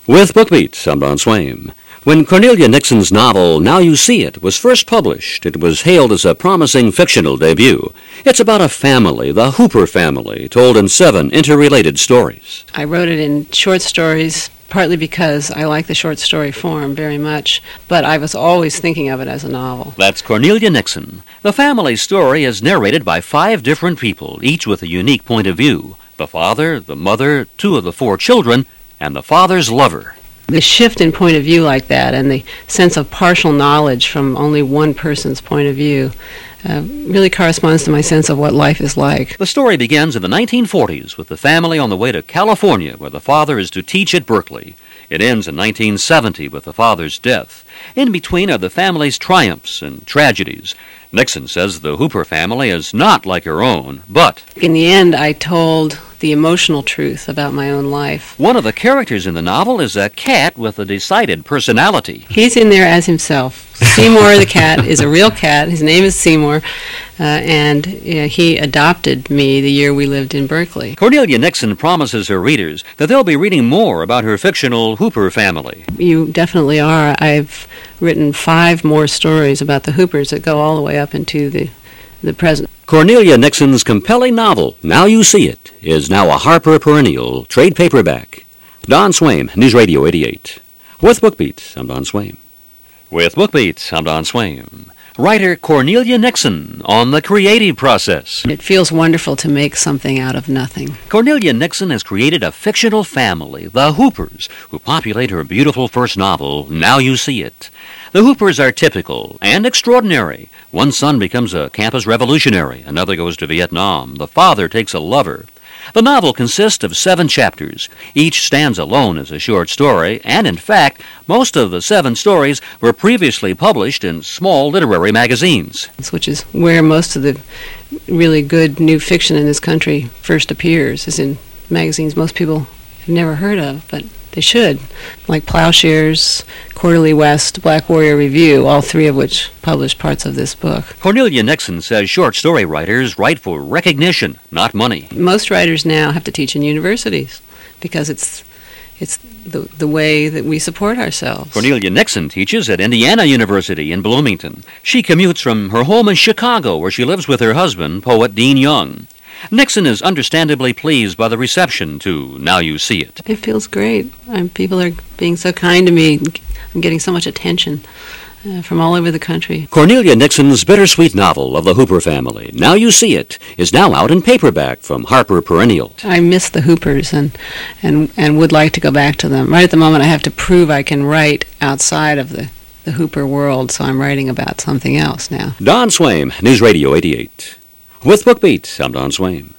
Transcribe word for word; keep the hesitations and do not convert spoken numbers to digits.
With BookBeat, I'm Don Swaim. When Cornelia Nixon's novel Now You See It was first published, it was hailed as a promising fictional debut. It's about a family, the Hooper family, told in seven interrelated stories. I wrote it in short stories, partly because I like the short story form very much, but I was always thinking of it as a novel. That's Cornelia Nixon. The family story is narrated by five different people, each with a unique point of view. The father, the mother, two of the four children, and the father's lover. The shift in point of view like that and the sense of partial knowledge from only one person's point of view uh, really corresponds to my sense of what life is like. The story begins in the nineteen forties with the family on the way to California, where the father is to teach at Berkeley. It ends in nineteen seventy with the father's death. In between are the family's triumphs and tragedies. Nixon says the Hooper family is not like her own, but in the end, I told the emotional truth about my own life. One of the characters in the novel is a cat with a decided personality. He's in there as himself. Seymour the cat is a real cat. His name is Seymour, uh, and uh, he adopted me the year we lived in Berkeley. Cornelia Nixon promises her readers that they'll be reading more about her fictional Hooper family. You definitely are. I've written five more stories about the Hoopers that go all the way up into the, the present. Cornelia Nixon's compelling novel, Now You See It, is now a Harper Perennial trade paperback. Don Swaim, News Radio eighty-eight. With BookBeat, I'm Don Swaim. With BookBeat, I'm Don Swaim. Writer Cornelia Nixon on the creative process. It feels wonderful to make something out of nothing. Cornelia Nixon has created a fictional family, the Hoopers, who populate her beautiful first novel, Now You See It. The Hoopers are typical and extraordinary. One son becomes a campus revolutionary. Another goes to Vietnam. The father takes a lover. The novel consists of seven chapters. Each stands alone as a short story, and in fact, most of the seven stories were previously published in small literary magazines. Which is where most of the really good new fiction in this country first appears, is in magazines most people have never heard of, but they should, like Plowshares, Quarterly West, Black Warrior Review, all three of which publish parts of this book. Cornelia Nixon says short story writers write for recognition, not money. Most writers now have to teach in universities because it's it's the, the way that we support ourselves. Cornelia Nixon teaches at Indiana University in Bloomington. She commutes from her home in Chicago, where she lives with her husband, poet Dean Young. Nixon is understandably pleased by the reception to Now You See It. It feels great. Um, people are being so kind to me. I'm getting so much attention uh, from all over the country. Cornelia Nixon's bittersweet novel of the Hooper family, Now You See It, is now out in paperback from Harper Perennial. I miss the Hoopers and, and, and would like to go back to them. Right at the moment, I have to prove I can write outside of the, the Hooper world, so I'm writing about something else now. Don Swaim, News Radio eighty-eight. With BookBeat, I'm Don Swaim.